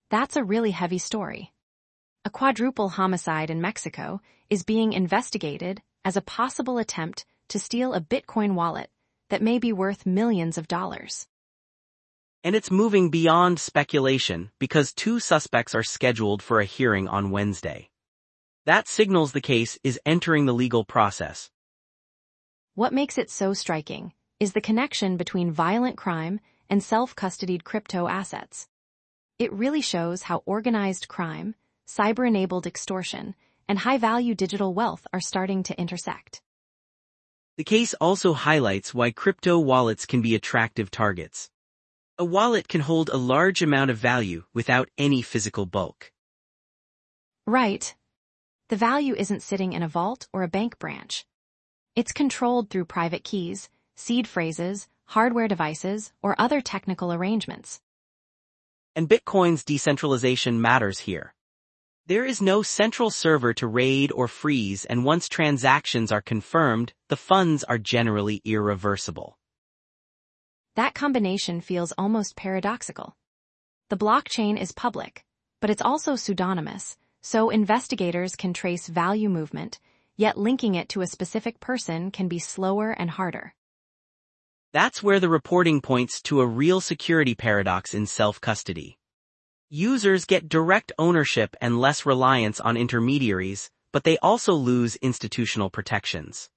That's a really heavy story. A quadruple homicide in Mexico is being investigated as a possible attempt to steal a Bitcoin wallet that may be worth millions of dollars. And it's moving beyond speculation because 2 suspects are scheduled for a hearing on Wednesday. That signals the case is entering the legal process. What makes it so striking is the connection between violent crime and self-custodied crypto assets. It really shows how organized crime, cyber-enabled extortion, and high-value digital wealth are starting to intersect. The case also highlights why crypto wallets can be attractive targets. A wallet can hold a large amount of value without any physical bulk. Right. The value isn't sitting in a vault or a bank branch. It's controlled through private keys, seed phrases, hardware devices, or other technical arrangements. And Bitcoin's decentralization matters here. There is no central server to raid or freeze, and once transactions are confirmed, the funds are generally irreversible. That combination feels almost paradoxical. The blockchain is public, but it's also pseudonymous, so investigators can trace value movement, yet linking it to a specific person can be slower and harder. That's where the reporting points to a real security paradox in self-custody. Users get direct ownership and less reliance on intermediaries, but they also lose institutional protections.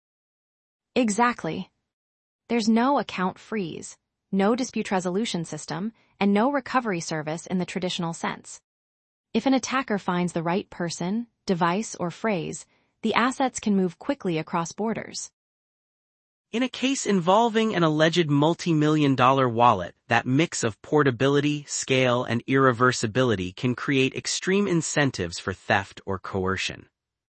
Exactly. There's no account freeze, no dispute resolution system, and no recovery service in the traditional sense. If an attacker finds the right person, device, or phrase, the assets can move quickly across borders. In a case involving an alleged multi-million-dollar wallet, that mix of portability, scale, and irreversibility can create extreme incentives for theft or coercion.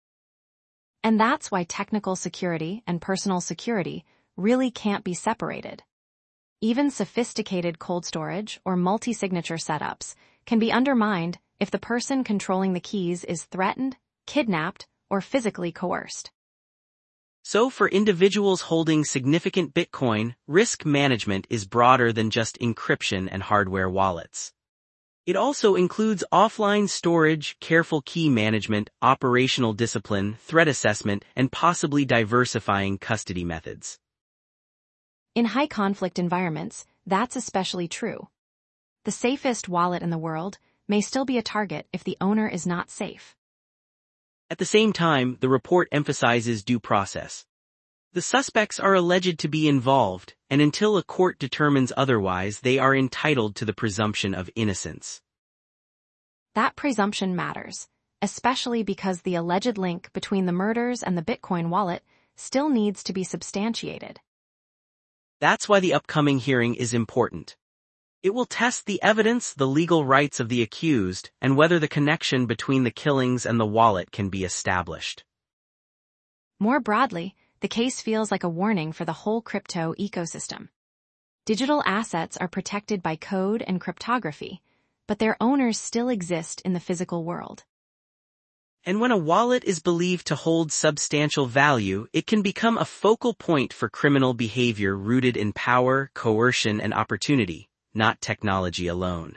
And that's why technical security and personal security really can't be separated. Even sophisticated cold storage or multi-signature setups can be undermined if the person controlling the keys is threatened, kidnapped, or physically coerced. So for individuals holding significant Bitcoin, risk management is broader than just encryption and hardware wallets. It also includes offline storage, careful key management, operational discipline, threat assessment, and possibly diversifying custody methods. In high-conflict environments, that's especially true. The safest wallet in the world may still be a target if the owner is not safe. At the same time, the report emphasizes due process. The suspects are alleged to be involved, and until a court determines otherwise, they are entitled to the presumption of innocence. That presumption matters, especially because the alleged link between the murders and the Bitcoin wallet still needs to be substantiated. That's why the upcoming hearing is important. It will test the evidence, the legal rights of the accused, and whether the connection between the killings and the wallet can be established. More broadly, the case feels like a warning for the whole crypto ecosystem. Digital assets are protected by code and cryptography, but their owners still exist in the physical world. And when a wallet is believed to hold substantial value, it can become a focal point for criminal behavior rooted in power, coercion, and opportunity, not technology alone.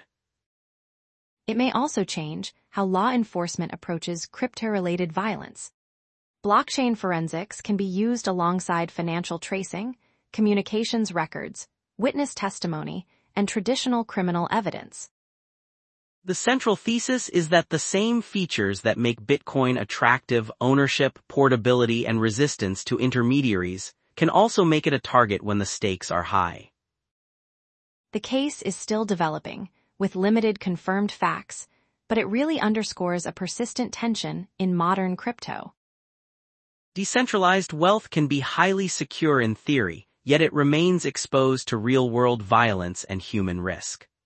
It may also change how law enforcement approaches crypto-related violence. Blockchain forensics can be used alongside financial tracing, communications records, witness testimony, and traditional criminal evidence. The central thesis is that the same features that make Bitcoin attractive, ownership, portability, and resistance to intermediaries, can also make it a target when the stakes are high. The case is still developing, with limited confirmed facts, but it really underscores a persistent tension in modern crypto. Decentralized wealth can be highly secure in theory, yet it remains exposed to real-world violence and human risk.